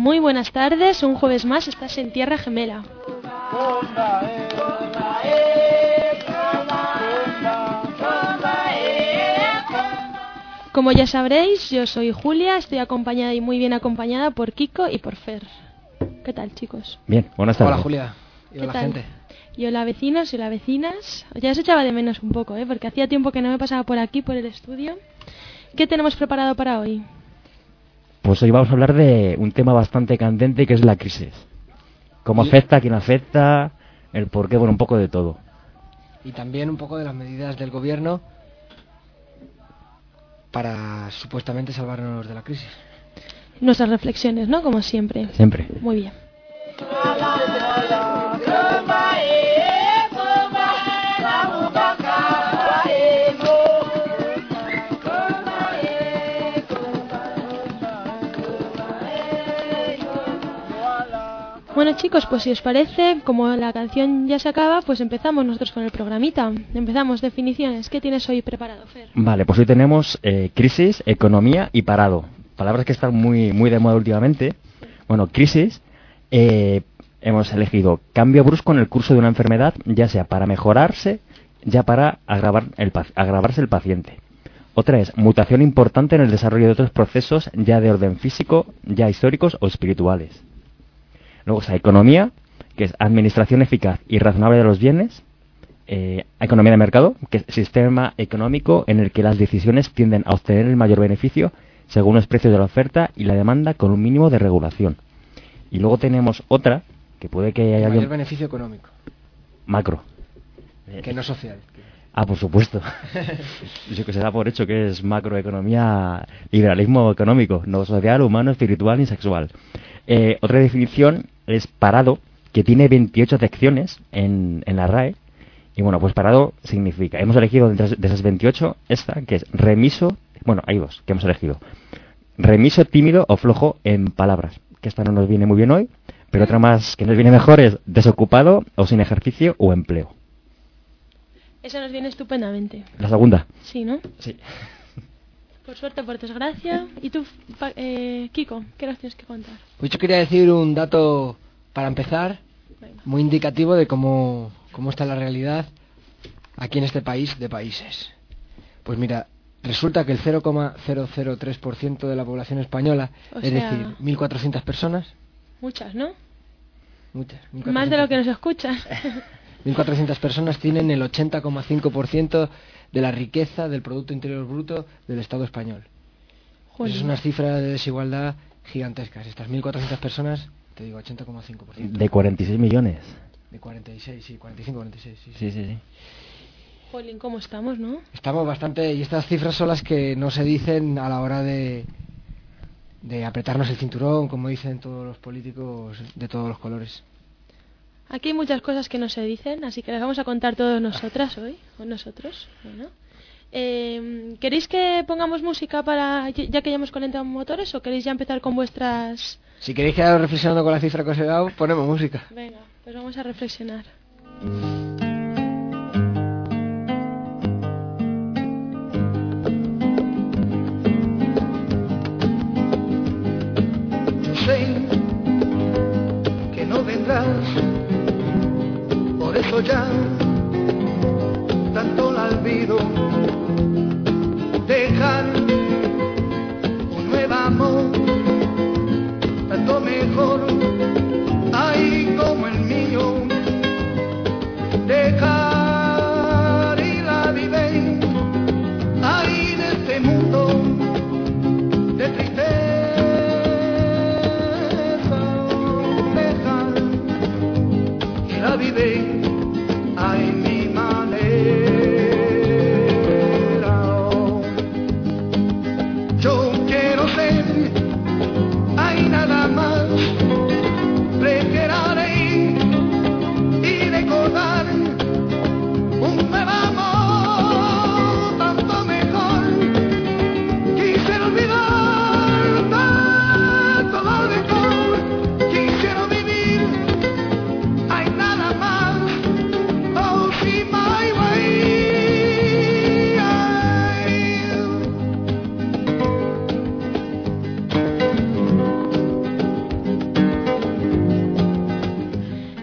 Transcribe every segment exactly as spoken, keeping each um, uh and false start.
Muy buenas tardes, un jueves más estás en Tierra Gemela. Como ya sabréis, yo soy Julia, estoy acompañada y muy bien acompañada por Kiko y por Fer. ¿Qué tal, chicos? Bien, buenas tardes. Hola, Julia. Y hola, gente. Y hola, vecinos y hola, vecinas. Ya os echaba de menos un poco, ¿eh? Porque hacía tiempo que no me pasaba por aquí, por el estudio. ¿Qué tenemos preparado para hoy? Pues hoy vamos a hablar de un tema bastante candente, que es la crisis. ¿Cómo afecta, a quién afecta, el por qué, bueno, un poco de todo. Y también un poco de las medidas del gobierno para supuestamente salvarnos de la crisis. Nuestras reflexiones, ¿no? Como siempre. Siempre. Muy bien. Bueno, chicos, pues si os parece, como la canción ya se acaba, pues empezamos nosotros con el programita. Empezamos, definiciones. ¿Qué tienes hoy preparado, Fer? Vale, pues hoy tenemos eh, crisis, economía y parado. Palabras que están muy, muy de moda últimamente. Bueno, crisis, eh, hemos elegido cambio brusco en el curso de una enfermedad, ya sea para mejorarse, ya para agravar el, agravarse el paciente. Otra es mutación importante en el desarrollo de otros procesos, ya de orden físico, ya históricos o espirituales. Luego está economía, que es administración eficaz y razonable de los bienes. Eh, economía de mercado, que es sistema económico en el que las decisiones tienden a obtener el mayor beneficio según los precios de la oferta y la demanda con un mínimo de regulación. Y luego tenemos otra, que puede que haya... El mayor alguien... beneficio económico. Macro. Que no social. Ah, por supuesto. Yo que se da por hecho que es macroeconomía, liberalismo económico, no social, humano, espiritual ni sexual. Eh, otra definición es parado, que tiene veintiocho acepciones en, en la R A E. Y bueno, pues parado significa, hemos elegido de esas veintiocho esta, que es remiso, bueno, hay dos que hemos elegido. Remiso, tímido o flojo en palabras, que esta no nos viene muy bien hoy, pero otra más que nos viene mejor es desocupado o sin ejercicio o empleo. Eso nos viene estupendamente. La segunda. Sí, ¿no? Sí. Por suerte, por desgracia. ¿Y tú, eh, Kiko, qué nos tienes que contar? Pues yo quería decir un dato para empezar, Venga. muy indicativo de cómo, cómo está la realidad aquí en este país de países. Pues mira, resulta que el cero coma cero cero tres por ciento de la población española, O es sea, decir, mil cuatrocientas personas, muchas, ¿no? muchas, Más de lo que nos escuchan. mil cuatrocientas personas tienen el ochenta coma cinco por ciento de la riqueza del Producto Interior Bruto del Estado español. Joder. Eso es una cifra de desigualdad gigantescas. Estas mil cuatrocientas personas, te digo, ochenta coma cinco por ciento. De cuarenta y seis millones. De cuarenta y seis, sí, cuarenta y cinco, cuarenta y seis, sí. Sí, sí, sí. Jolín, ¿cómo estamos, no? Estamos bastante... Y estas cifras son las que no se dicen a la hora de, de apretarnos el cinturón, como dicen todos los políticos de todos los colores. Aquí hay muchas cosas que no se dicen, así que las vamos a contar todos nosotras hoy, o nosotros. Bueno. Eh, ¿Queréis que pongamos música para ya que ya hemos calentado motores o queréis ya empezar con vuestras...? Si queréis quedar reflexionando con la cifra que os he dado, ponemos música. Venga, pues vamos a reflexionar. Yo sé que no vendrás, por eso ya tanto la olvido. Dejar un nuevo amor, tanto mejor, ay como el mío. Dejar y la vive, ay de este mundo de tristeza. Dejar y la vive, ay mi manera. Yo quiero ser, hay nada más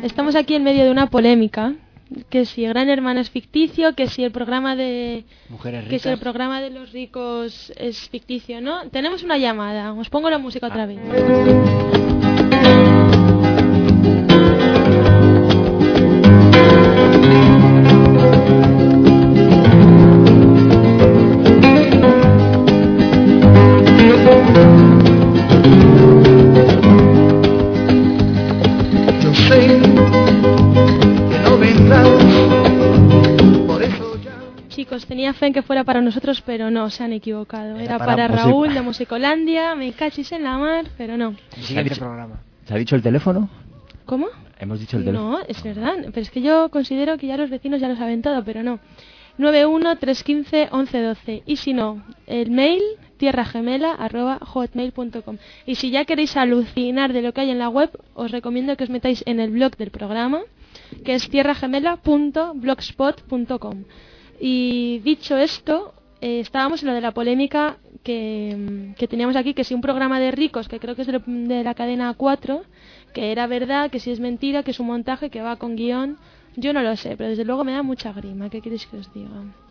estamos aquí en medio de una polémica, que si Gran Hermano es ficticio, que si el programa de Mujeres que si el ricas. programa de los ricos es ficticio, ¿no? Tenemos una llamada. Os pongo la música otra vez. Yo sé que no vendrás, por eso ya. Chicos, tenía fe en que fuera para nosotros, pero no, se han equivocado. Era, Era para, para Raúl Music- de Musicolandia, me cachis en la mar, pero no. El siguiente dicho- programa. ¿Se ha dicho el teléfono? ¿Cómo? Hemos dicho el teléfono. No, es verdad. Pero es que yo considero que ya los vecinos ya lo saben todo, pero no. nueve uno tres uno cinco once doce. Y si no, el mail tierragemela arroba hotmail punto com. Y si ya queréis alucinar de lo que hay en la web, os recomiendo que os metáis en el blog del programa, que es tierragemela punto blogspot punto com. Y dicho esto, eh, estábamos en lo de la polémica que, que teníamos aquí, que si un programa de ricos, que creo que es de, lo- de la cadena cuatro, que era verdad, que si es mentira, que es un montaje, que va con guión. Yo no lo sé, pero desde luego me da mucha grima. ¿Qué queréis que os diga?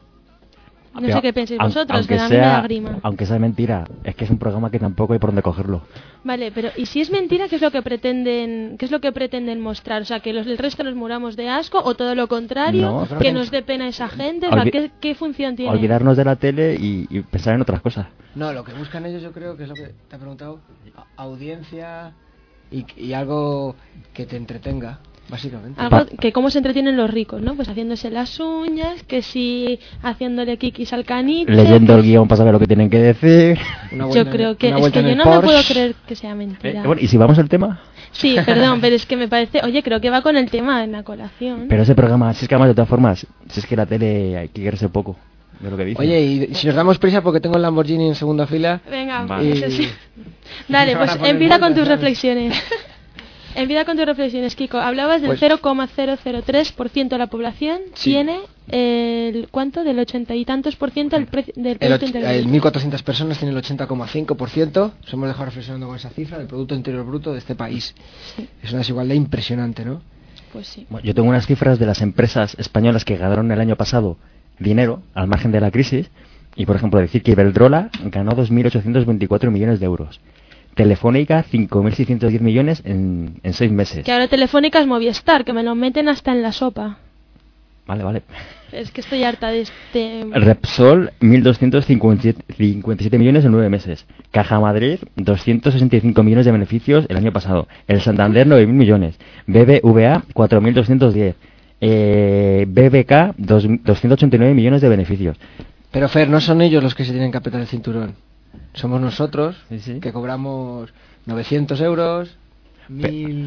No Pero sé qué pensáis aun- vosotros, aunque pero a mí me sea- da grima. Aunque sea mentira, es que es un programa que tampoco hay por dónde cogerlo. Vale, pero ¿y si es mentira, qué es lo que pretenden, qué es lo que pretenden mostrar? O sea, que los, el resto nos muramos de asco o todo lo contrario, No, creo que que- nos dé pena esa gente. O sea, Olvi- ¿qué, qué función tiene? Olvidarnos de la tele y, y pensar en otras cosas. No, lo que buscan ellos yo creo que es lo que te he preguntado, a- audiencia y, y algo que te entretenga, básicamente. Algo que cómo se entretienen los ricos, ¿no? Pues haciéndose las uñas, que si haciéndole kikis al caniche. Leyendo que el si- guión para saber lo que tienen que decir. Una Yo vuelta en- creo que una es vuelta que en yo el no me puedo Porsche. creer que sea Eh, mentira. bueno, ¿y si vamos al tema? Sí, perdón, pero es que me parece, oye, creo que va con el tema en la colación. Pero ese programa, si es que además de todas formas, si es que la tele hay que quererse poco de lo que dice. Oye, y si nos damos prisa porque tengo el Lamborghini en segunda fila. Venga, Vale. pues ese- Dale, Me van pues a poner empieza con multa, tus ¿sabes? reflexiones. Empieza con tus reflexiones, Kiko. Hablabas del Pues- cero coma cero cero tres por ciento de la población Sí. tiene el ¿cuánto? Del ochenta y tantos por ciento del, pre- del El, Producto och- Interior el Bruto. mil cuatrocientas personas tienen el ochenta coma cinco por ciento. Nos hemos dejado reflexionando con esa cifra del Producto Interior Bruto de este país. Sí. Es una desigualdad impresionante, ¿no? Pues sí. Bueno, yo tengo unas cifras de las empresas españolas que ganaron el año pasado dinero al margen de la crisis. Y, por ejemplo, decir que Iberdrola ganó dos mil ochocientos veinticuatro millones de euros. Telefónica, cinco mil seiscientos diez millones en, en seis meses. Que ahora Telefónica es Movistar, que me lo meten hasta en la sopa. Vale, vale. Es que estoy harta de este... Repsol, mil doscientos cincuenta y siete millones en nueve meses. Caja Madrid, doscientos sesenta y cinco millones de beneficios el año pasado. El Santander, nueve mil millones. B B V A, cuatro mil doscientos diez. Eh, B B K, dos- doscientos ochenta y nueve millones de beneficios. Pero Fer, no son ellos los que se tienen que apretar el cinturón. Somos nosotros Sí, sí. que cobramos novecientos euros, mil...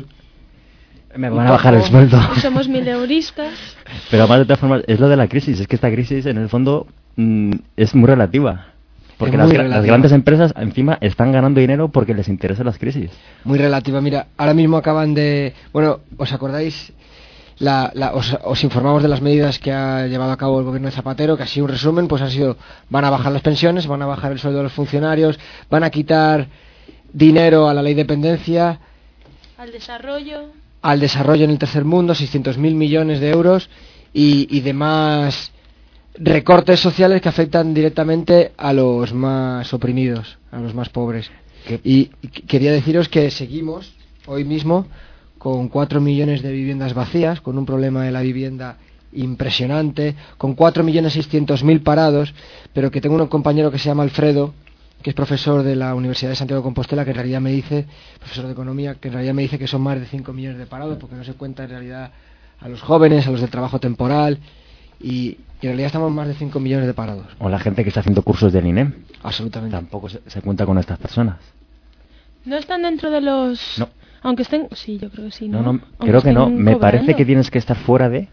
Me Y van a bajar el poco. sueldo. Somos mileuristas. Pero además, de todas formas, es lo de la crisis. Es que esta crisis, en el fondo, mm, es muy relativa. Porque Es las, muy gra- las relativa. grandes empresas, encima, están ganando dinero porque les interesan las crisis. Muy relativa. Mira, ahora mismo acaban de... Bueno, ¿os acordáis? La, la- os, os informamos de las medidas que ha llevado a cabo el gobierno de Zapatero, que así un resumen, pues ha sido, van a bajar las pensiones, van a bajar el sueldo de los funcionarios, van a quitar dinero a la ley de dependencia, Al desarrollo... al desarrollo en el tercer mundo, seiscientos mil millones de euros y, y demás recortes sociales que afectan directamente a los más oprimidos, a los más pobres. ¿Qué? Y, y qu- quería deciros que seguimos hoy mismo con cuatro millones de viviendas vacías, con un problema de la vivienda impresionante, con cuatro millones seiscientos mil parados, pero que tengo un compañero que se llama Alfredo, que es profesor de la Universidad de Santiago de Compostela, que en realidad me dice, profesor de economía, que en realidad me dice que son más de cinco millones de parados, porque no se cuenta en realidad a los jóvenes, a los del trabajo temporal, y, y en realidad estamos más de cinco millones de parados. O la gente que está haciendo cursos del I N E M. Absolutamente. Tampoco se, se cuenta con estas personas. ¿No están dentro de los...? No. Aunque estén... Sí, yo creo que sí, ¿no? No, no, Aunque creo que no. estén Me cobrando. parece que tienes que estar fuera de...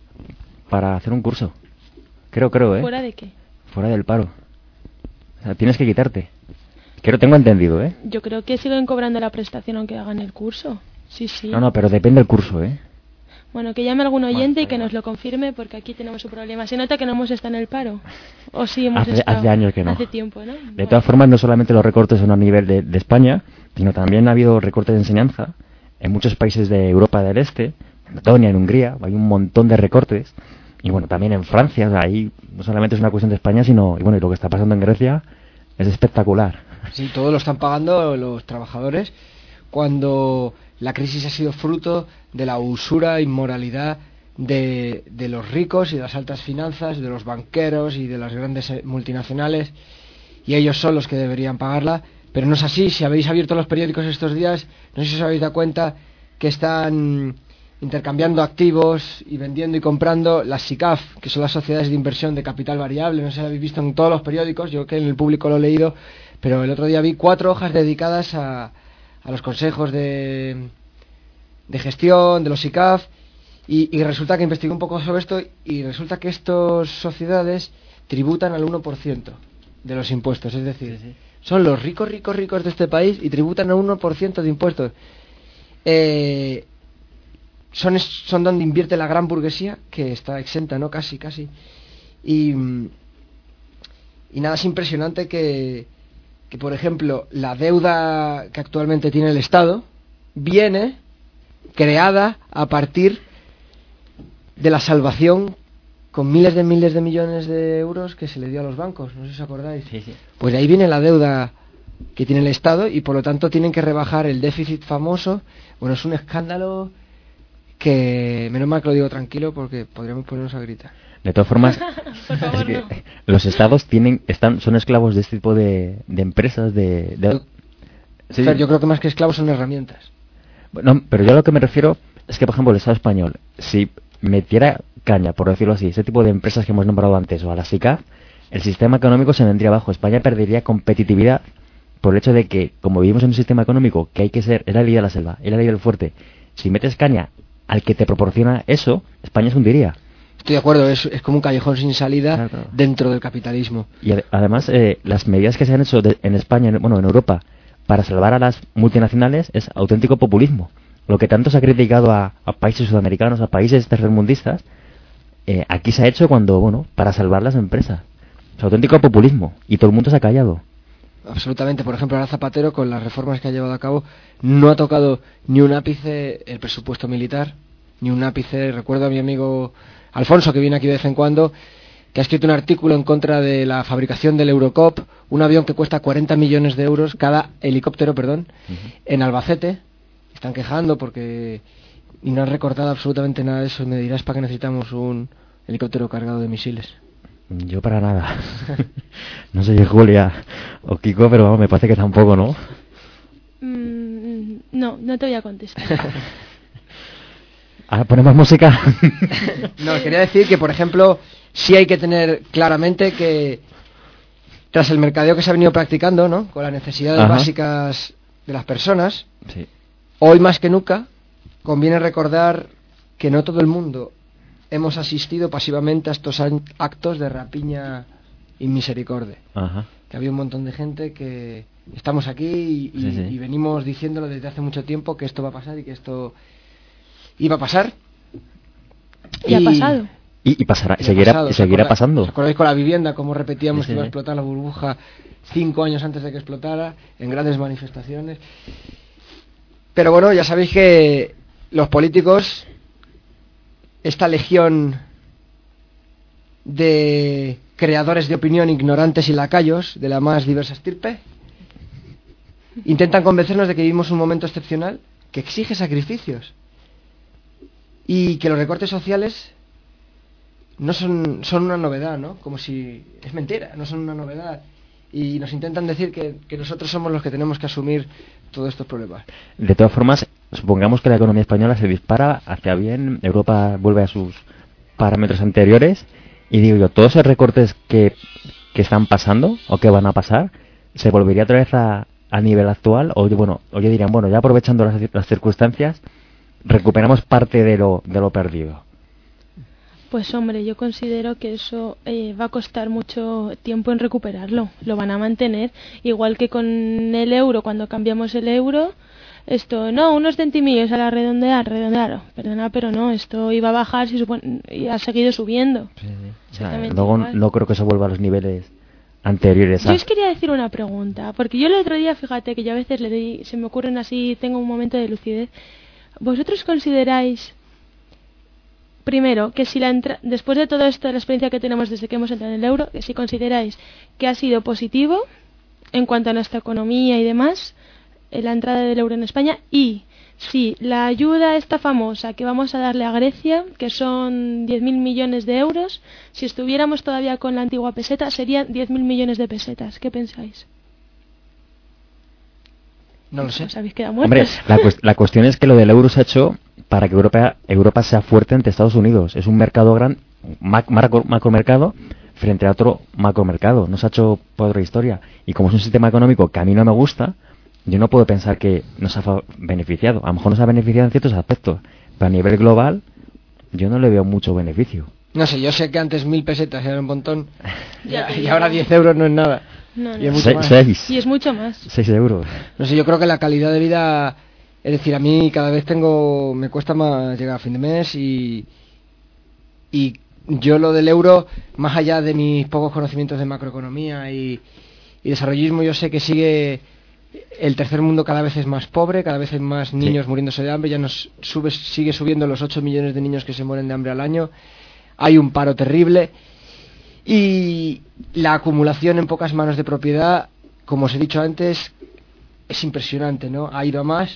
para hacer un curso. Creo, creo, ¿eh? ¿Fuera de qué? Fuera del paro. O sea, tienes que quitarte. Creo, tengo entendido, ¿eh? Yo creo que siguen cobrando la prestación aunque hagan el curso. Sí, sí. No, no, pero depende del curso, ¿eh? Bueno, que llame algún oyente y da que igual. nos lo confirme porque aquí tenemos un problema. Se nota que no hemos estado en el paro. O sí hemos Hace- estado. hace años que no. Hace tiempo, ¿no? De todas formas, no solamente los recortes son a nivel de, de España, sino también ha habido recortes de enseñanza en muchos países de Europa del Este, en Letonia, en Hungría, hay un montón de recortes. Y bueno, también en Francia, o sea, ahí no solamente es una cuestión de España, sino, y bueno, y lo que está pasando en Grecia es espectacular. Sí, todo lo están pagando los trabajadores cuando la crisis ha sido fruto de la usura, inmoralidad de, de los ricos y de las altas finanzas, de los banqueros y de las grandes multinacionales, y ellos son los que deberían pagarla, pero no es así. Si habéis abierto los periódicos estos días, no sé si os habéis dado cuenta que están intercambiando activos y vendiendo y comprando las SICAF, que son las sociedades de inversión de capital variable. No sé si lo habéis visto en todos los periódicos, yo que en el público lo he leído, pero el otro día vi cuatro hojas dedicadas a, a los consejos de, de gestión de los SICAF, y, y resulta que investigué un poco sobre esto, y resulta que estas sociedades tributan al uno por ciento de los impuestos, es decir, sí, sí. son los ricos, ricos, ricos de este país y tributan al uno por ciento de impuestos. Eh... Son, son donde invierte la gran burguesía, que está exenta, ¿no? Casi, casi. Y, y nada, es impresionante que, que, por ejemplo, la deuda que actualmente tiene el Estado viene creada a partir de la salvación con miles de miles de millones de euros que se le dio a los bancos. No sé si os acordáis. Sí, sí. Pues de ahí viene la deuda que tiene el Estado, y por lo tanto tienen que rebajar el déficit famoso. Bueno, es un escándalo que menos mal que lo digo tranquilo, porque podríamos ponernos a gritar. De todas formas, favor, es que no. los estados tienen están son esclavos de este tipo de, de empresas de, de... Sí. Pero yo creo que más que esclavos son herramientas. No, pero yo a lo que me refiero es que, por ejemplo, el Estado español, si metiera caña, por decirlo así, ese tipo de empresas que hemos nombrado antes, o a la SICAF, el sistema económico se vendría abajo. España perdería competitividad por el hecho de que, como vivimos en un sistema económico que hay que ser, es la ley de la selva, es la ley del fuerte, si metes caña al que te proporciona eso, España se hundiría. Estoy de acuerdo, es, es como un callejón sin salida, claro, claro. dentro del capitalismo. Y ad- además, eh, las medidas que se han hecho de, en España, en, bueno, en Europa, para salvar a las multinacionales es auténtico populismo. Lo que tanto se ha criticado a, a países sudamericanos, a países tercermundistas, eh, aquí se ha hecho cuando, bueno, para salvar las empresas. Es auténtico populismo y todo el mundo se ha callado. Absolutamente. Por ejemplo, ahora Zapatero, con las reformas que ha llevado a cabo, no ha tocado ni un ápice el presupuesto militar, ni un ápice. Recuerdo a mi amigo Alfonso, que viene aquí de vez en cuando, que ha escrito un artículo en contra de la fabricación del Eurocop, un avión que cuesta cuarenta millones de euros, cada helicóptero, perdón, uh-huh. en Albacete. Están quejando porque y no han recortado absolutamente nada de eso. Me dirás para qué necesitamos un helicóptero cargado de misiles. Yo para nada. No sé si Julia o Kiko, pero vamos, me parece que tampoco, ¿no? Mm, no, no te voy a contestar. Ahora ponemos música. No, quería decir que, por ejemplo, sí hay que tener claramente que tras el mercadeo que se ha venido practicando, ¿no?, con las necesidades Ajá. básicas de las personas, sí. hoy más que nunca conviene recordar que no todo el mundo hemos asistido pasivamente a estos actos de rapiña y misericordia. Ajá. Que había un montón de gente que estamos aquí y, y, sí, sí. y venimos diciéndolo desde hace mucho tiempo, que esto va a pasar y que esto iba a pasar. Y, y ha pasado. Y, y pasará, y seguirá, pasado. Y seguirá pasando. ¿Os acordáis con la vivienda, como repetíamos sí, que iba a sí. explotar la burbuja cinco años antes de que explotara, en grandes manifestaciones? Pero bueno, ya sabéis que los políticos, esta legión de creadores de opinión, ignorantes y lacayos de la más diversa estirpe, intentan convencernos de que vivimos un momento excepcional que exige sacrificios y que los recortes sociales no son, son una novedad, ¿no? Como si es mentira, no son una novedad. Y nos intentan decir que, que nosotros somos los que tenemos que asumir todos estos problemas. De todas formas, supongamos que la economía española se dispara hacia bien, Europa vuelve a sus parámetros anteriores, y digo yo, todos esos recortes que, que están pasando, o que van a pasar, ¿se volvería otra vez a, a nivel actual? O bueno, o yo dirían, bueno, ya aprovechando las, las circunstancias, recuperamos parte de lo, de lo perdido. Pues hombre, yo considero que eso eh, va a costar mucho tiempo en recuperarlo. Lo van a mantener, igual que con el euro, cuando cambiamos el euro, esto, no, unos centimillos a la redondear, redondear, perdona, pero no, esto iba a bajar si supone, y ha seguido subiendo. Sí, sí. O sea, luego igual. No creo que eso vuelva a los niveles anteriores. Yo os quería decir una pregunta, porque yo el otro día, fíjate que yo a veces le doy, se me ocurren así, tengo un momento de lucidez. ¿Vosotros consideráis primero, que si la entra- después de todo esto, de la experiencia que tenemos desde que hemos entrado en el euro, que si consideráis que ha sido positivo en cuanto a nuestra economía y demás, eh, la entrada del euro en España, y si la ayuda esta famosa que vamos a darle a Grecia, que son diez mil millones de euros, si estuviéramos todavía con la antigua peseta, serían diez mil millones de pesetas. ¿Qué pensáis? No lo sé. Os habéis quedado Hombre, muertos. la, cuest- la cuestión es que lo del euro se ha hecho para que Europa, Europa sea fuerte ante Estados Unidos. Es un mercado gran, mac- macro, macromercado frente a otro macromercado. No se ha hecho por otra historia. Y como es un sistema económico que a mí no me gusta, yo no puedo pensar que nos ha fa- beneficiado. A lo mejor nos ha beneficiado en ciertos aspectos, pero a nivel global yo no le veo mucho beneficio. No sé, yo sé que antes mil pesetas era un montón Ya te y, y digo. ahora diez euros no es nada. No, no. Y es mucho Se- más. seis. Y es mucho más. Seis euros. No sé, yo creo que la calidad de vida, es decir, a mí cada vez tengo, me cuesta más llegar a fin de mes y, y yo lo del euro, más allá de mis pocos conocimientos de macroeconomía y, y desarrollismo, yo sé que sigue, el tercer mundo cada vez es más pobre, cada vez hay más niños Sí. muriéndose de hambre, ya nos sube, sigue subiendo los ocho millones de niños que se mueren de hambre al año, hay un paro terrible. Y la acumulación en pocas manos de propiedad, como os he dicho antes, es impresionante, ¿no? Ha ido a más.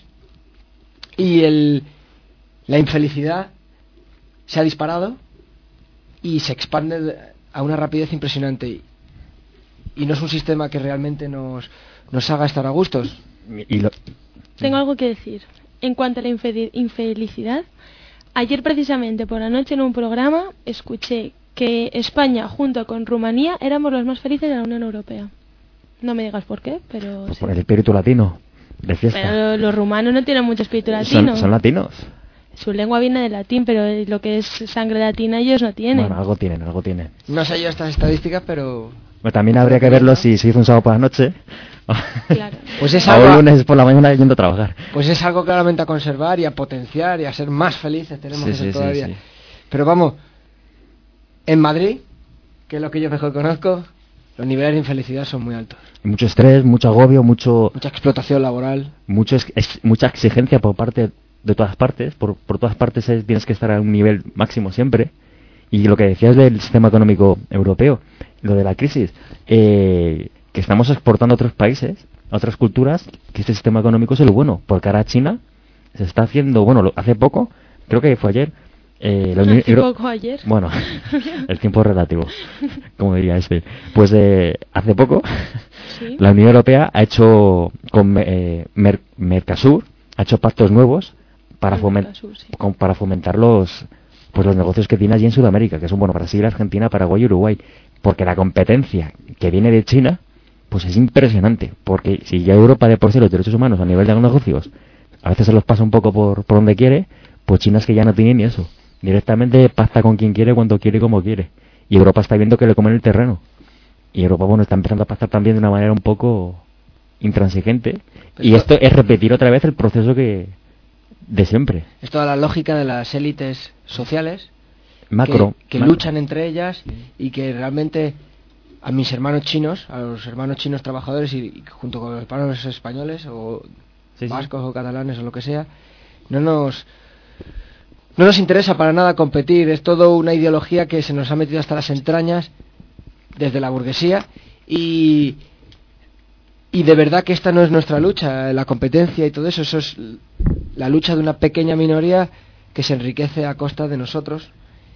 Y el, la infelicidad se ha disparado y se expande de- a una rapidez impresionante. Y no es un sistema que realmente nos, nos haga estar a gustos. Y lo- Tengo algo que decir. En cuanto a la infeli- infelicidad, ayer precisamente por la noche en un programa escuché que España junto con Rumanía éramos los más felices de la Unión Europea. No me digas por qué, pero pues sí. por el espíritu latino, de fiesta. Pero los rumanos no tienen mucho espíritu Son, latino. son latinos. Su lengua viene del latín, pero lo que es sangre latina ellos no tienen. Bueno, algo tienen, algo tienen. No sé yo estas estadísticas, pero... Bueno, también habría que verlo si se hizo un sábado por la noche. Claro. Pues es o algo- un lunes por la mañana yendo a trabajar. Pues es algo claramente a conservar y a potenciar y a ser más felices, tenemos Sí, que ser sí, sí, todavía. sí. Pero vamos, en Madrid, que es lo que yo mejor conozco, los niveles de infelicidad son muy altos. Mucho estrés, mucho agobio, mucho, Mucha explotación laboral. mucho ex- ex- mucha exigencia por parte de todas partes. Por, por todas partes es- tienes que estar a un nivel máximo siempre. Y lo que decías del sistema económico europeo, lo de la crisis, eh, que estamos exportando a otros países, a otras culturas, que este sistema económico es el bueno. Porque ahora China se está haciendo, bueno, lo- hace poco, creo que fue ayer, eh, la Unión Hace Euro- poco ayer. Bueno, el tiempo es relativo, como diría este. Pues eh, hace poco Sí. la Unión Europea ha hecho con eh, Mer- Mercosur, ha hecho pactos nuevos para, Con fomen- Mercosur, sí. con- para fomentar los pues los negocios que tiene allí en Sudamérica, que son bueno Brasil, Argentina, Paraguay y Uruguay, porque la competencia que viene de China pues es impresionante, porque si ya Europa de por sí los derechos humanos a nivel de los negocios a veces se los pasa un poco por, por donde quiere, pues China es que ya no tiene ni eso. Directamente pacta con quien quiere, cuando quiere y como quiere. Y Europa está viendo que le comen el terreno. Y Europa, bueno, está empezando a pactar también de una manera un poco intransigente. Pero Y esto es repetir otra vez el proceso que de siempre. Es toda la lógica de las élites sociales Macro. que, que macro. luchan entre ellas y que realmente a mis hermanos chinos, a los hermanos chinos trabajadores y, y junto con los hermanos españoles o Sí, sí. vascos o catalanes o lo que sea, no nos no nos interesa para nada competir. Es todo una ideología que se nos ha metido hasta las entrañas desde la burguesía y y de verdad que esta no es nuestra lucha, la competencia y todo eso, eso es la lucha de una pequeña minoría que se enriquece a costa de nosotros.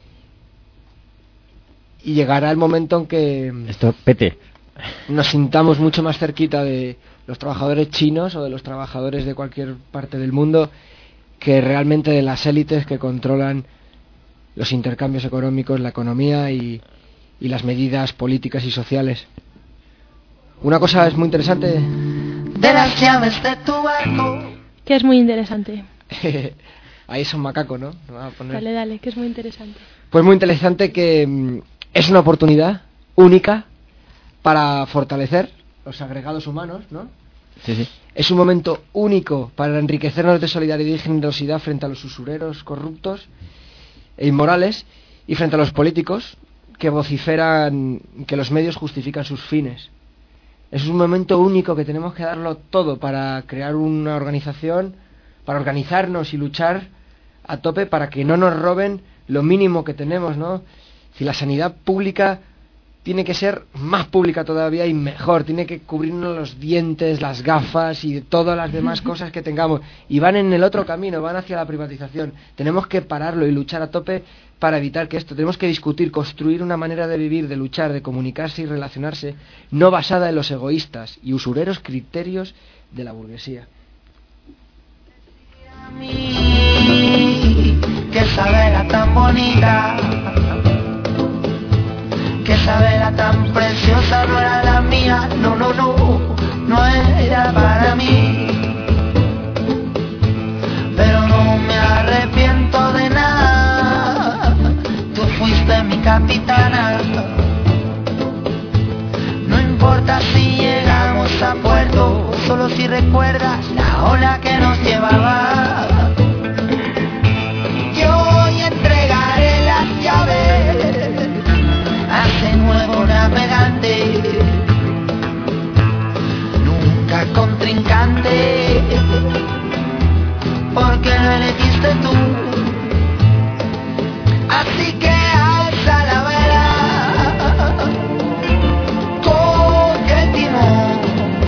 Y llegará el momento en que Esto pete. nos sintamos mucho más cerquita de los trabajadores chinos o de los trabajadores de cualquier parte del mundo que realmente de las élites que controlan los intercambios económicos, la economía y, y las medidas políticas y sociales. Una cosa es muy interesante. de las llaves de tu barco. Que es muy interesante. Ahí es un macaco, ¿no? Me va a poner- Dale, dale, que es muy interesante. Pues muy interesante que mm, es una oportunidad única para fortalecer los agregados humanos, ¿no? Sí, sí. Es un momento único para enriquecernos de solidaridad y generosidad frente a los usureros corruptos e inmorales y frente a los políticos que vociferan que los medios justifican sus fines. Es un momento único que tenemos que darlo todo para crear una organización, para organizarnos y luchar a tope para que no nos roben lo mínimo que tenemos, ¿no? Si la sanidad pública tiene que ser más pública todavía y mejor, tiene que cubrirnos los dientes, las gafas y todas las demás cosas que tengamos, y van en el otro camino, van hacia la privatización. Tenemos que pararlo y luchar a tope para evitar que esto, tenemos que discutir, construir una manera de vivir, de luchar, de comunicarse y relacionarse, no basada en los egoístas y usureros criterios de la burguesía. Que esa vela tan bonita, que esa vela tan preciosa no era la mía, no, no, no, no era para mí. Pero no me arrepiento de nada, tú fuiste mi capitana. No importa si llegamos a puerto, solo si recuerdas la ola que nos llevaba. Yo entregaré las llaves a ese nuevo navegante, nunca contrincante, porque lo elegiste tú. Así que alza la vela, coge el timón.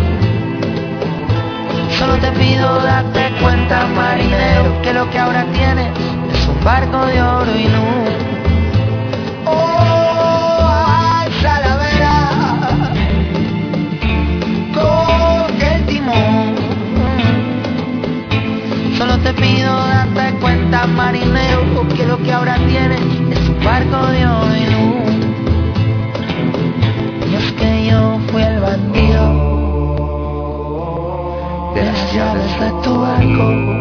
Solo te pido darte cuenta, marinero, que lo que ahora tienes es un barco de oro y luz. Oh, alza la vela, coge el timón. Solo te pido darte cuenta, marinero, que lo que ahora tienes es un barco de oro y luz. Y es que yo fui el bandido de las llaves de tu barco.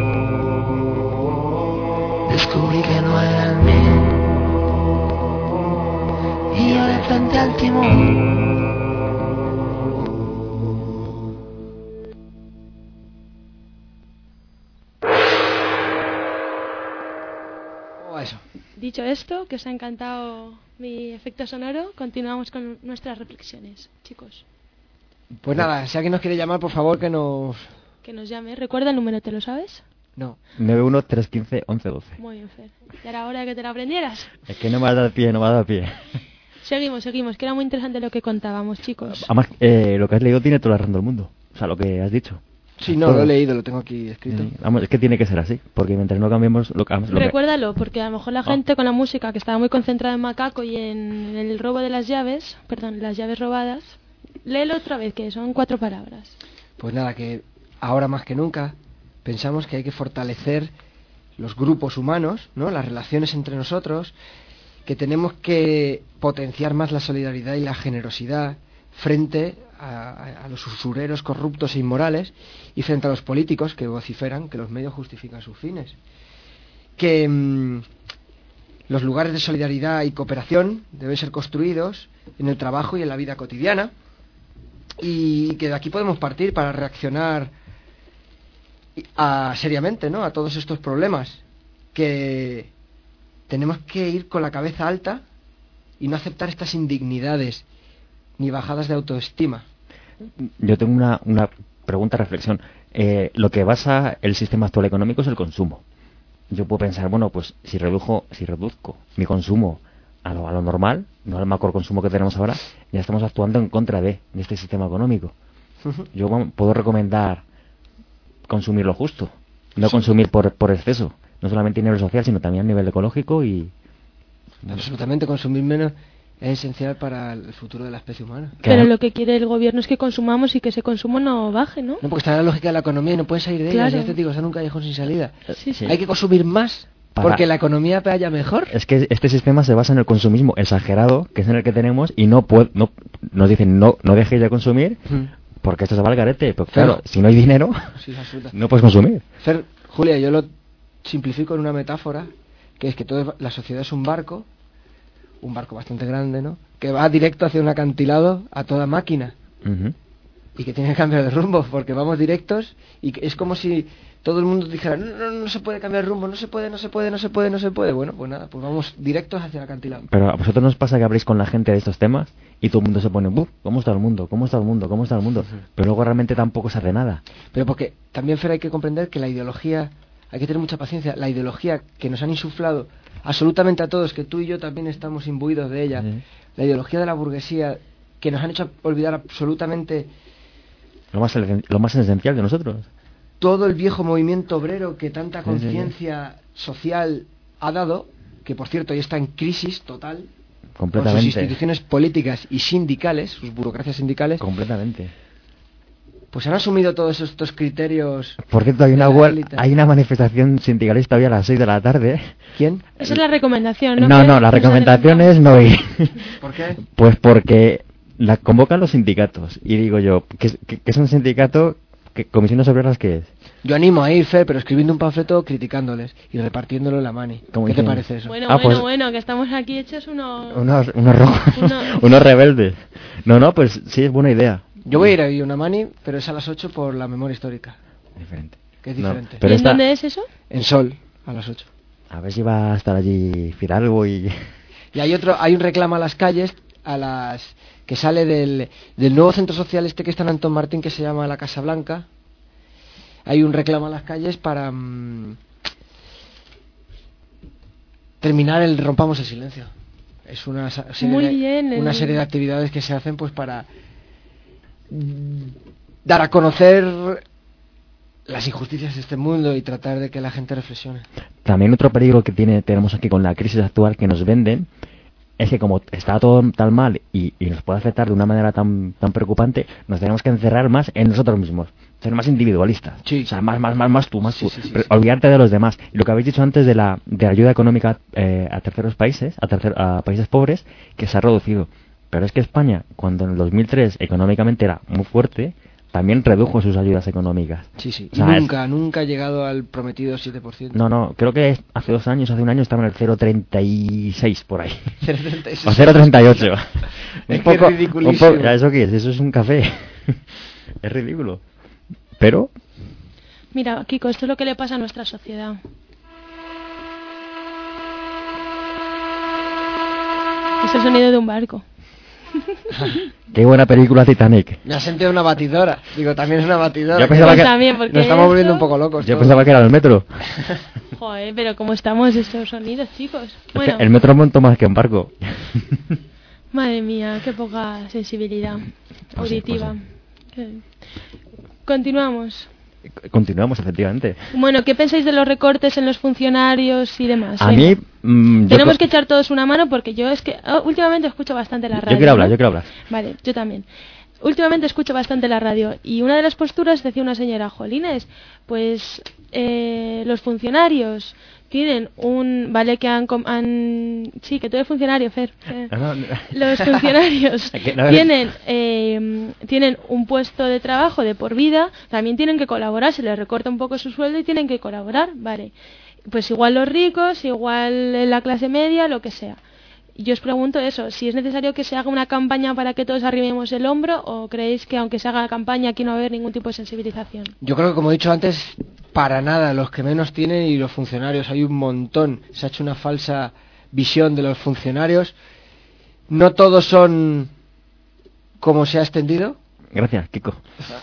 Descubrí que no era el mío y yo le frente al timón. Oh, eso. Dicho esto, que os ha encantado mi efecto sonoro, continuamos con nuestras reflexiones, chicos. Pues nada, si alguien nos quiere llamar, por favor, que nos... Que nos llame. Recuerda el número, ¿te lo sabes? No. nueve uno tres uno cinco once doce. Muy bien, Fer. Ya era hora de que te la aprendieras. Es que no me ha dado pie, no me ha dado pie. Seguimos, seguimos, que era muy interesante lo que contábamos, chicos. Además, eh, lo que has leído tiene toda la razón del mundo. O sea, lo que has dicho. Sí, no, Todo. lo he leído, lo tengo aquí escrito. Sí, vamos, es que tiene que ser así, porque mientras no cambiemos lo, que- lo que... Recuérdalo, porque a lo mejor la gente con la música que estaba muy concentrada en Macaco y en el robo de las llaves, perdón, las llaves robadas, léelo otra vez, que son cuatro palabras. Pues nada, que ahora más que nunca pensamos que hay que fortalecer los grupos humanos, ¿no? Las relaciones entre nosotros, que tenemos que potenciar más la solidaridad y la generosidad frente a, a- a los usureros corruptos e inmorales y frente a los políticos que vociferan que los medios justifican sus fines. Que mm, los lugares de solidaridad y cooperación deben ser construidos en el trabajo y en la vida cotidiana, y que de aquí podemos partir para reaccionar a, seriamente, ¿no?, a todos estos problemas, que tenemos que ir con la cabeza alta y no aceptar estas indignidades ni bajadas de autoestima. Yo tengo una, una pregunta, reflexión. Eh, lo que basa el sistema actual económico es el consumo. Yo puedo pensar, bueno, pues si redujo, si reduzco mi consumo a lo, a lo normal, no al macroconsumo que tenemos ahora, ya estamos actuando en contra de, de este sistema económico. Yo bueno, puedo recomendar consumir lo justo, no Sí. consumir por, por exceso, no solamente a nivel social, sino también a nivel ecológico y... Absolutamente, consumir menos es esencial para el futuro de la especie humana. Pero lo que quiere el gobierno es que consumamos y que ese consumo no baje, ¿no? No, porque está la lógica de la economía y no puedes salir de ella. Claro. Ya te digo, está en un callejón sin salida. Sí, sí. Hay que consumir más Para- porque la economía vaya mejor. Es que este sistema se basa en el consumismo exagerado, que es en el que tenemos, y no puede, no, nos dicen no, no dejéis de consumir, Mm. porque esto se va al garete. Pero Claro. claro, si no hay dinero, Sí, absoluta. no puedes consumir. Fer, Julia, yo lo simplifico en una metáfora, que es que todo, la sociedad es un barco, un barco bastante grande, ¿no?, que va directo hacia un acantilado a toda máquina Ujú. y que tiene que cambiar de rumbo porque vamos directos, y que es como si todo el mundo dijera no, no, no se puede cambiar de rumbo, no se puede, no se puede, no se puede, no se puede. Bueno, pues nada, pues vamos directos hacia el acantilado. Pero a vosotros nos pasa que habléis con la gente de estos temas y todo el mundo se pone, "Buf, ¿cómo está el mundo? ¿Cómo está el mundo? ¿Cómo está el mundo?" Pero luego realmente tampoco se hace nada. Pero porque también, Fer, hay que comprender que la ideología hay que tener mucha paciencia. La ideología que nos han insuflado absolutamente a todos, que tú y yo también estamos imbuidos de ella, uh-huh. la ideología de la burguesía, que nos han hecho olvidar absolutamente lo más, lo más esencial de nosotros. Todo el viejo movimiento obrero que tanta conciencia sí, sí. social ha dado, que por cierto ya está en crisis total, completamente. Con sus instituciones políticas y sindicales, sus burocracias sindicales. Completamente. Pues han asumido todos estos criterios. Por cierto, hay una web, hay una manifestación sindicalista hoy a las seis de la tarde. ¿Quién? Esa es la recomendación, ¿no? No, no, la recomendación es no ir. ¿Por qué? Pues porque la convocan los sindicatos. Y digo yo, ¿qué, qué, qué es un sindicato? ¿Qué, ¿Comisiones obreras qué es? Yo animo a ir, Fer, pero escribiendo un panfleto criticándoles y repartiéndolo en la mani. ¿Qué diciendo? Te parece eso? Bueno, ah, bueno, pues, bueno, que estamos aquí hechos unos... Unos, unos rojos, uno... unos rebeldes. No, no, pues sí, es buena idea. Yo voy a ir ahí a una mani, pero es a las ocho por la memoria histórica. Diferente. Que es diferente. No, pero ¿Y en esta... dónde es eso? En Sol, a las ocho. A ver si va a estar allí Fidalgo y... Y hay otro, hay un reclamo a las calles, a las que sale del, del nuevo centro social este que está en Antón Martín, que se llama La Casa Blanca. Hay un reclamo a las calles para mmm, terminar el Rompamos el Silencio. Es una serie, Muy de, bien, una el... serie de actividades que se hacen pues para dar a conocer las injusticias de este mundo y tratar de que la gente reflexione. También otro peligro que tiene tenemos aquí con la crisis actual que nos venden es que como está todo tan mal y, y nos puede afectar de una manera tan tan preocupante, nos tenemos que encerrar más en nosotros mismos, ser más individualistas. Sí. O sea, más, más, más, más tú, más sí, tú. Sí, sí, Pero sí. olvidarte de los demás. Y lo que habéis dicho antes de la, de la ayuda económica eh, a terceros países, a, tercer, a países pobres, que se ha reducido. Pero es que España, cuando en el dos mil tres económicamente era muy fuerte, también redujo sus ayudas económicas. Sí, sí. O sea, y nunca, es... nunca ha llegado al prometido siete por ciento. No, no, creo que hace dos años, hace un año estaba en el cero coma treinta y seis por ahí. cero coma treinta y seis. O cero coma treinta y ocho. Es un poco, que es ridiculísimo. un poco, ¿eso qué es? Eso es un café. Es ridículo. Pero... Mira, Kiko, esto es lo que le pasa a nuestra sociedad. Es el sonido de un barco. Qué buena película Titanic. Me ha sentido una batidora. Digo, también es una batidora. Yo pensaba que... también, porque nos estamos esto... volviendo un poco locos. Yo todos. pensaba que era el metro. Joder, pero ¿cómo estamos estos sonidos, chicos? Bueno, El metro monto más que un barco. Madre mía, qué poca sensibilidad Pues sí, auditiva. pues sí. Continuamos. Continuamos, efectivamente. Bueno, ¿qué pensáis de los recortes en los funcionarios y demás? A Venga. mí... Mmm, Tenemos yo... que echar todos una mano porque yo es que oh, últimamente escucho bastante la radio. Yo quiero hablar, ¿no? yo quiero hablar. Vale, yo también. Últimamente escucho bastante la radio y una de las posturas decía una señora, Jolines, pues eh, los funcionarios tienen un... Vale que han... han sí, que tú eres funcionario, Fer. Eh, No, no. Los funcionarios Que no- tienen eh, tienen un puesto de trabajo de por vida, también tienen que colaborar, se les recorta un poco su sueldo y tienen que colaborar, vale. Pues igual los ricos, igual la clase media, lo que sea. Yo os pregunto eso, si es necesario que se haga una campaña para que todos arrimemos el hombro o creéis que aunque se haga la campaña aquí no va a haber ningún tipo de sensibilización. Yo creo que, como he dicho antes, para nada, los que menos tienen y los funcionarios, hay un montón. Se ha hecho una falsa visión de los funcionarios. No todos son como se ha extendido. Gracias, Kiko.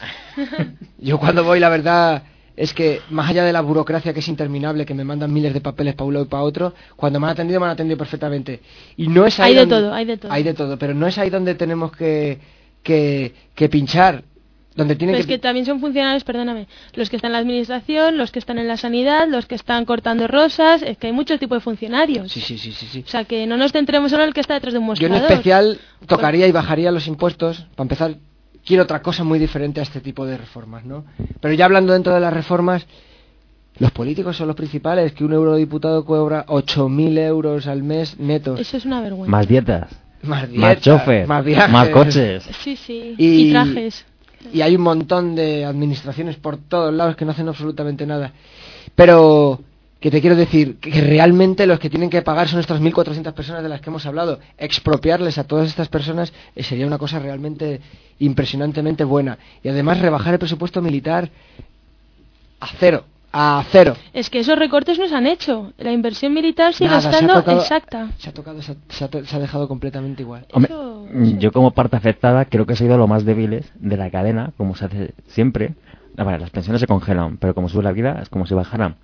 Yo cuando voy, la verdad es que más allá de la burocracia que es interminable, que me mandan miles de papeles para un lado y para otro, cuando me han atendido, me han atendido perfectamente. Y no es ahí Hay de donde- todo, hay de todo. Hay de todo, pero no es ahí donde tenemos que, que, que pinchar. Donde tienen Pero es que... que también son funcionarios, perdóname, los que están en la administración, los que están en la sanidad, los que están cortando rosas, es que hay muchos tipos de funcionarios. Sí, sí, sí, sí, sí. O sea, que no nos centremos solo en el que está detrás de un Yo mostrador. en especial tocaría y bajaría los impuestos. Para empezar, quiero otra cosa muy diferente a este tipo de reformas, ¿no? Pero ya hablando dentro de las reformas, los políticos son los principales, que un eurodiputado cobra ocho mil euros al mes netos. Eso es una vergüenza. Más dietas. Más Más dietas, chofer. más viajes. Más coches. Sí, sí. Y- Y, trajes. Y hay un montón de administraciones por todos lados que no hacen absolutamente nada. Pero, que te quiero decir, que que realmente los que tienen que pagar son estas mil cuatrocientas personas de las que hemos hablado. Expropiarles a todas estas personas eh, sería una cosa realmente impresionantemente buena. Y además rebajar el presupuesto militar a cero. A cero. Es que esos recortes no se han hecho. La inversión militar sigue Nada, se ha estando tocado- exacta. Se ha tocado, se ha, se ha to- se ha dejado completamente igual. Hombre, Eso- yo como parte afectada creo que he sido lo más débiles de la cadena, como se hace siempre. A ver, las pensiones se congelan, pero como sube la vida es como si bajaran.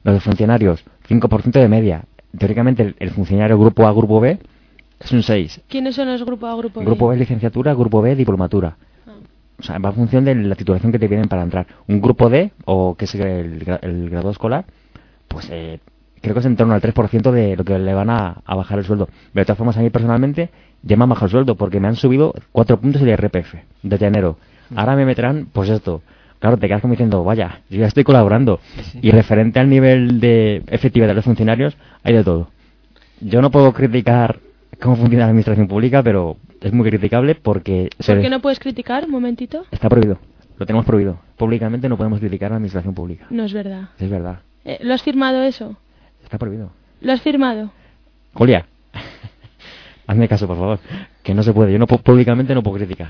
Los de funcionarios, cinco por ciento de media. Teóricamente el, el funcionario grupo A, grupo B, es un seis. ¿Quiénes son los grupo A, grupo B? Grupo B, licenciatura, grupo B, diplomatura. Ah. O sea, va en función de la titulación que te vienen para entrar. Un grupo D, o que es el, gra- el grado escolar, pues eh, creo que es en torno al tres por ciento de lo que le van a, a bajar el sueldo. De todas formas, a mí personalmente ya me han bajado el sueldo porque me han subido cuatro puntos el I R P F desde enero. Ahora me meterán, pues esto. Claro, te quedas como diciendo, vaya, yo ya estoy colaborando. Sí, sí. Y referente al nivel de efectividad de los funcionarios, hay de todo. Yo no puedo criticar cómo funciona la administración pública, pero es muy criticable porque... se ¿Por ve- qué no puedes criticar? Un momentito. Está prohibido. Lo tenemos prohibido. Públicamente no podemos criticar a la administración pública. No es verdad. Es verdad. Eh, ¿Lo has firmado eso? Está prohibido. ¿Lo has firmado? Julia, hazme caso, por favor. Que no se puede. Yo no pu- públicamente no puedo criticar.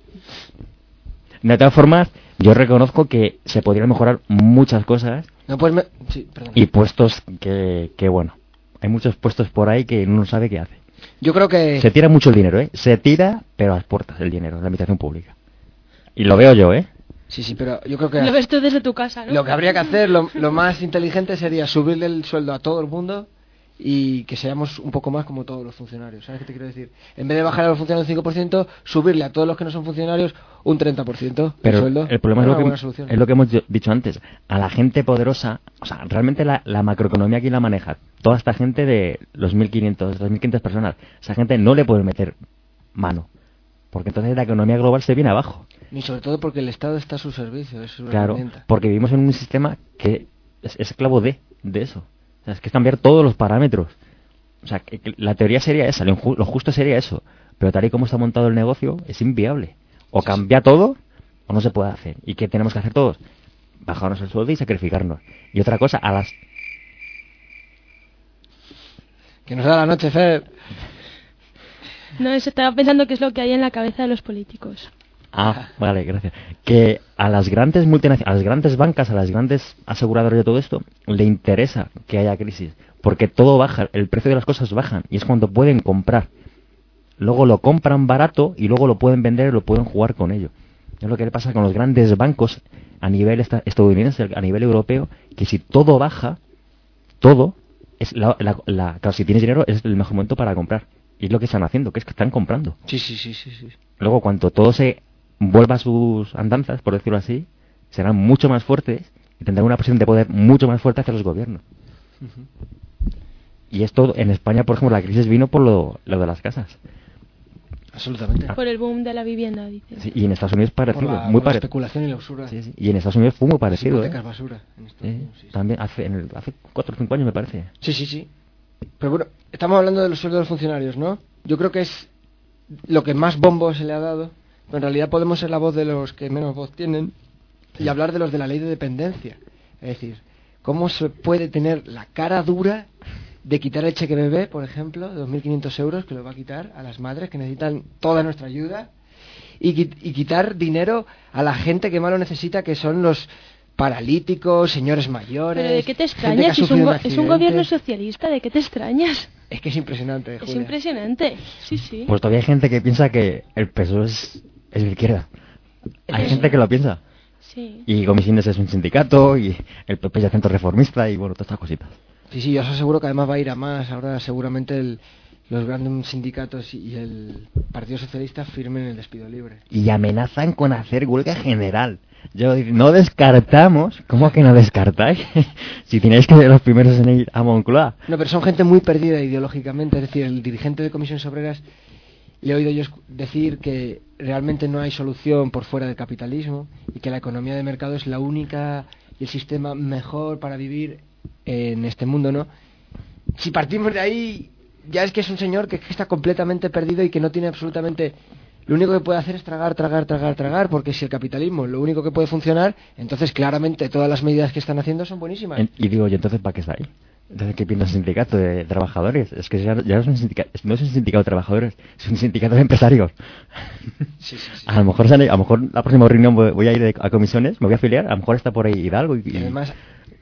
De todas formas, yo reconozco que se podrían mejorar muchas cosas No, pues me... Sí, perdón. y puestos que, que, bueno, hay muchos puestos por ahí que uno no sabe qué hace. Yo creo que... Se tira mucho el dinero, ¿eh? Se tira, pero a las puertas el dinero, la administración pública. Y lo veo yo, ¿eh? Sí, sí, pero yo creo que... Lo ves tú desde tu casa, ¿no? Lo que habría que hacer, lo, lo más inteligente sería subirle el sueldo a todo el mundo y que seamos un poco más como todos los funcionarios. ¿Sabes qué te quiero decir? En vez de bajar a los funcionarios un cinco por ciento, subirle a todos los que no son funcionarios un treinta por ciento Pero el sueldo. el problema es Una lo, buena que, solución. es lo que hemos di- dicho antes. A la gente poderosa, o sea, realmente la, la macroeconomía aquí la maneja toda esta gente de los mil quinientos, dos mil quinientas personas. Esa gente no le puede meter mano. Porque entonces la economía global se viene abajo. Y sobre todo porque el Estado está a su servicio, es su Claro, herramienta. porque vivimos en un sistema que es, es esclavo de, de eso. O sea, es que es cambiar todos los parámetros. O sea, que- que la teoría sería esa, lo, inju- lo justo sería eso. Pero tal y como está montado el negocio, es inviable. O cambia todo, o no se puede hacer. ¿Y qué tenemos que hacer todos? Bajarnos el sueldo y sacrificarnos. Y otra cosa, a las... Que nos da la noche, Fer. No, eso estaba pensando que es lo que hay en la cabeza de los políticos. Ah, vale, gracias. Que a las grandes multinacionales, a las grandes bancas, a las grandes aseguradoras de todo esto, le interesa que haya crisis. Porque todo baja, el precio de las cosas bajan. Y es cuando pueden comprar. Luego lo compran barato y luego lo pueden vender y lo pueden jugar con ello. Es lo que le pasa con los grandes bancos a nivel esta- estadounidense, a nivel europeo, que si todo baja, todo, es la, la- la- claro, si tienes dinero es el mejor momento para comprar. Y es lo que están haciendo, que es que están comprando. Sí, sí, sí, sí, sí. Luego, cuando todo se vuelva a sus andanzas, por decirlo así, serán mucho más fuertes y tendrán una presión de poder mucho más fuerte hacia los gobiernos. Y esto, en España, por ejemplo, la crisis vino por lo, lo de las casas. Absolutamente. Por el boom de la vivienda, dices. Sí, y en Estados Unidos Por parecido, la, muy por la parecido. especulación y la usura. Sí, sí. Y en Estados Unidos fue muy Las parecido, ¿eh? hipotecas basura. En Estados Sí, Unidos, sí, sí. también hace, en el- hace cuatro o cinco años, me parece. Sí, sí, sí. Pero bueno, estamos hablando de los sueldos de los funcionarios, ¿no? Yo creo que es lo que más bombo se le ha dado, pero en realidad podemos ser la voz de los que menos voz tienen y hablar de los de la ley de dependencia. Es decir, ¿cómo se puede tener la cara dura de quitar el cheque bebé, por ejemplo, de dos mil quinientos euros, que lo va a quitar a las madres que necesitan toda nuestra ayuda, y, qui- y quitar dinero a la gente que más lo necesita, que son los paralíticos, señores mayores... ¿Pero de qué te gente que ha extrañas? Si es un, sufrido go- un es un accidente. gobierno socialista, ¿de qué te extrañas? Es que es impresionante, Es Julia. impresionante. Sí, sí. Pues todavía hay gente que piensa que el P S O E es, es de izquierda. Hay Es- gente que lo piensa. Sí. Y Comisiones es un sindicato, y el P P es de centro reformista, y bueno, todas estas cositas. Sí, sí, yo os aseguro que además va a ir a más. Ahora seguramente el- los grandes sindicatos y el Partido Socialista firmen el despido libre. Y amenazan con hacer huelga general. Yo digo, no descartamos. ¿Cómo que no descartáis? Si tenéis que ser los primeros en ir a Moncloa. No, pero son gente muy perdida ideológicamente. Es decir, el dirigente de Comisiones Obreras, le he oído yo escu- decir que realmente no hay solución por fuera del capitalismo y que la economía de mercado es la única y el sistema mejor para vivir en este mundo, ¿no? Si partimos de ahí, ya es que es un señor que, que está completamente perdido y que no tiene absolutamente... Lo único que puede hacer es tragar, tragar, tragar, tragar, porque si el capitalismo es lo único que puede funcionar, entonces claramente todas las medidas que están haciendo son buenísimas. En- Y digo, ¿y entonces para qué está ahí? Entonces, ¿qué piensa el sindicato de trabajadores? Es que ya, ya no, es un sindicato, no es un sindicato de trabajadores, es un sindicato de empresarios. Sí, sí, sí. A lo mejor sale- a lo mejor la próxima reunión voy, voy a ir de- a comisiones, me voy a afiliar, a lo mejor está por ahí Hidalgo y, Y además,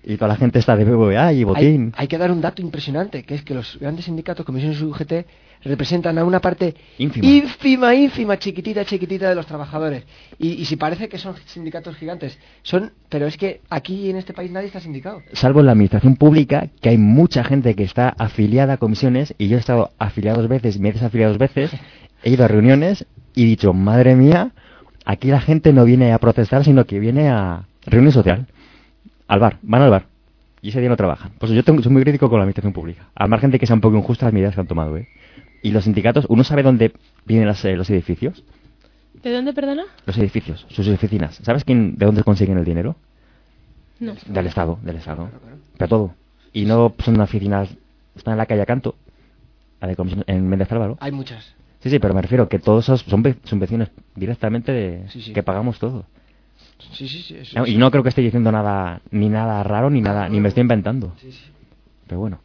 y toda la gente está de B B V A y botín. Hay, hay que dar un dato impresionante, que es que los grandes sindicatos, comisiones y U G T, representan a una parte ínfima, ínfima, ínfima, chiquitita, chiquitita de los trabajadores. Y, y si parece que son sindicatos gigantes, son, pero es que aquí en este país nadie está sindicado. Salvo en la administración pública, que hay mucha gente que está afiliada a comisiones, y yo he estado afiliado dos veces, me he desafiliado dos veces, he ido a reuniones y he dicho, madre mía, aquí la gente no viene a protestar, sino que viene a reunión social, al bar, van al bar, y ese día no trabajan. Pues yo tengo, soy muy crítico con la administración pública, al margen de que sea un poco injusta las medidas que han tomado, ¿eh? Y los sindicatos, ¿uno sabe dónde vienen las, eh, los edificios? ¿De dónde, perdona? Los edificios, sus oficinas. ¿Sabes quién, de dónde consiguen el dinero? No. Del Estado, del Estado. Pero todo. Y no son oficinas, están en la calle Canto, la de comisión, en Méndez Álvaro. Hay muchas. Sí, sí, pero me refiero que todos esos son ve- subvenciones directamente de Sí, sí. que pagamos todo. Sí, sí, sí. Eso, No, y no creo que esté diciendo nada, ni nada raro, ni nada, ni me estoy inventando. Sí, sí. Pero bueno.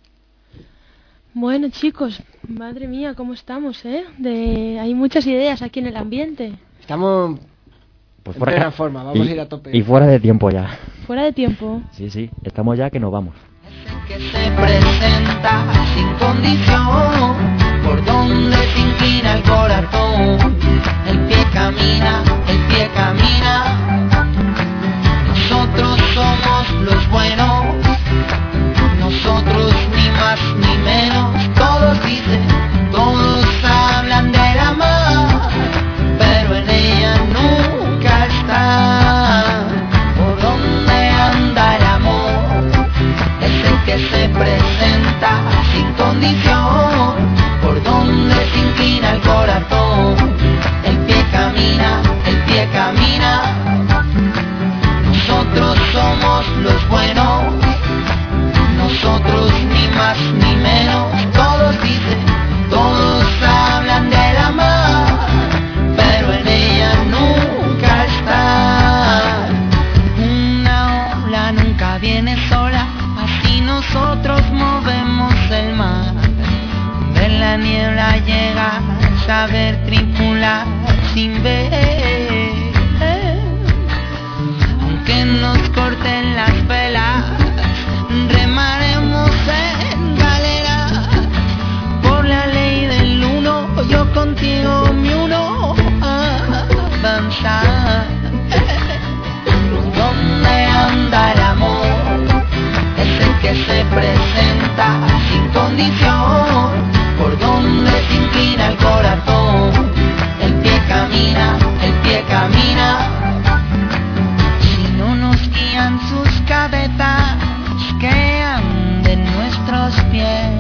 Bueno, chicos, madre mía, ¿cómo estamos, eh? De... Hay muchas ideas aquí en el ambiente. Estamos Pues en por plena acá. forma, vamos y, a ir a tope. Y fuera de tiempo ya. Fuera de tiempo. Sí, sí, estamos ya que nos vamos. Que se presenta sin condición, por donde se inclina el corazón, el pie camina, el pie camina. Nosotros somos los buenos, nosotros ni más ni menos. Todos dicen, todos hablan del amor, pero en ella nunca está. ¿Por dónde anda el amor? Es el que se presenta sin condición, por donde se inclina el corazón, el pie camina, el pie camina. Nosotros somos los buenos, nosotros ni más ni menos. Todos dicen, todos hablan del amor, pero en ella nunca está. Una ola nunca viene sola, así nosotros movemos el mar. De la niebla llega saber tripular sin ver. Aunque nos corten las velas, remaremos en galera. Por la ley del uno, yo contigo me uno a avanzar. ¿Dónde anda el amor? Es el que se presenta sin condición, por donde se inclina el corazón, el pie camina, el pie camina. Si no nos guían sus cabezas, que anden nuestros pies,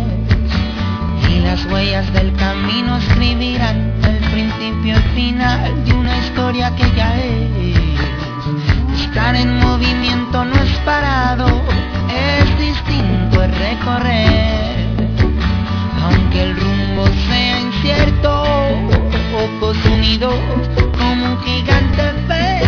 y las huellas del camino escribirán el principio y final de una historia que ya es. Estar en movimiento no es parado, es distinto, es recorrer. Aunque el rumbo sea incierto, ojos unidos como un gigante ve.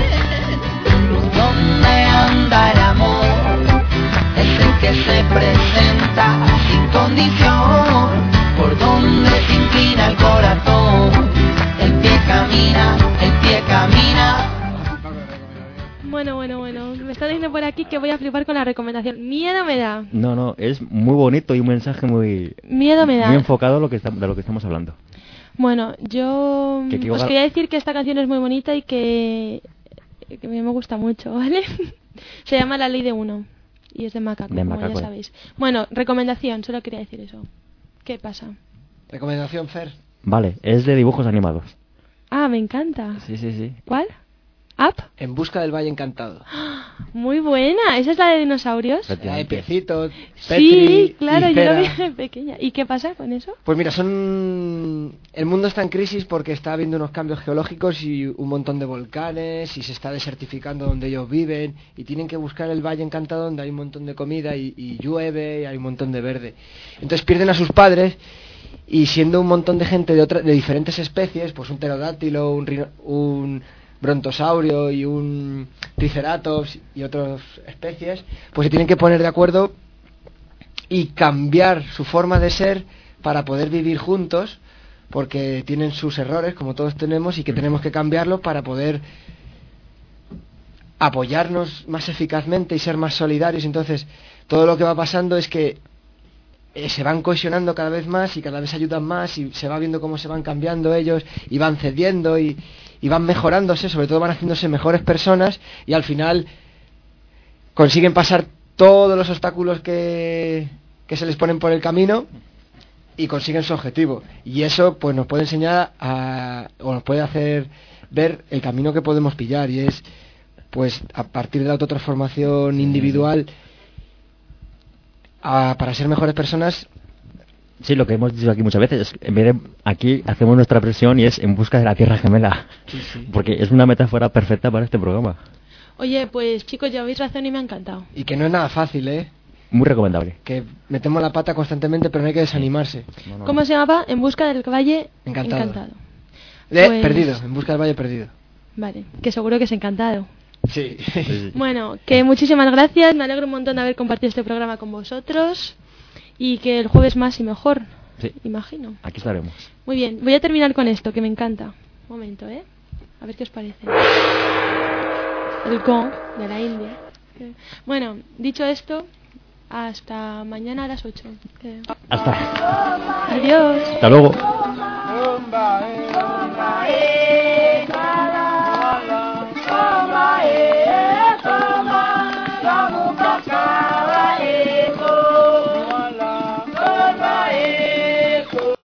¿Dónde anda el amor? Es el que se presenta sin condición, por donde se inclina el corazón, el pie camina, el pie camina. Bueno, bueno, bueno. Me está diciendo por aquí que voy a flipar con la recomendación. Miedo me da. No, no, es muy bonito y un mensaje muy, Miedo me da. muy enfocado a lo que está- de lo que estamos hablando. Bueno, yo Que- que os hogar- quería decir que esta canción es muy bonita y que, que a mí me gusta mucho, ¿vale? Se llama La Ley de Uno y es de Macaco, De como Macaco. ya sabéis. Bueno, recomendación, solo quería decir eso. ¿Qué pasa? Recomendación, Fer. Vale, es de dibujos animados. Ah, me encanta. Sí, sí, sí. ¿Cuál? ¿Up? En busca del Valle Encantado. Muy buena. ¿Esa es la de dinosaurios? La de Piecitos, Sí, Petri claro, y yo lo Cera. vi de pequeña. ¿Y qué pasa con eso? Pues mira, son... El mundo está en crisis porque está habiendo unos cambios geológicos y un montón de volcanes y se está desertificando donde ellos viven y tienen que buscar el Valle Encantado donde hay un montón de comida y, y llueve y hay un montón de verde. Entonces pierden a sus padres y siendo un montón de gente de, otra, de diferentes especies, pues un pterodáctilo, un, rino- un brontosaurio y un triceratops y otras especies, pues se tienen que poner de acuerdo y cambiar su forma de ser para poder vivir juntos, porque tienen sus errores, como todos tenemos, y que tenemos que cambiarlo para poder apoyarnos más eficazmente y ser más solidarios. Entonces, todo lo que va pasando es que eh, se van cohesionando cada vez más y cada vez ayudan más y se va viendo cómo se van cambiando ellos y van cediendo y, y van mejorándose, sobre todo van haciéndose mejores personas y al final consiguen pasar todos los obstáculos que, que se les ponen por el camino y consiguen su objetivo. Y eso pues nos puede enseñar a, o nos puede hacer ver el camino que podemos pillar, y es pues a partir de la autotransformación individual a, para ser mejores personas. Sí, lo que hemos dicho aquí muchas veces es, en vez de aquí hacemos nuestra presión y es en busca de la tierra gemela, Sí, sí. porque es una metáfora perfecta para este programa. Oye, pues chicos, lleváis razón y me ha encantado. Y que no es nada fácil, ¿eh? Muy recomendable. Que metemos la pata constantemente, pero no hay que desanimarse. No, no, ¿Cómo no. se llamaba? En busca del Valle Encantado. Encantado. Eh, Pues- Perdido, en busca del valle perdido. Vale, que seguro que es encantado. Sí. Sí, sí. Bueno, que muchísimas gracias, me alegro un montón de haber compartido este programa con vosotros y que el jueves más y mejor, Sí. imagino. Aquí estaremos. Muy bien, voy a terminar con esto, que me encanta. Un momento, ¿eh? A ver qué os parece. El gong de la India. Bueno, dicho esto, hasta mañana a las ocho. Hasta, Adiós. hasta luego.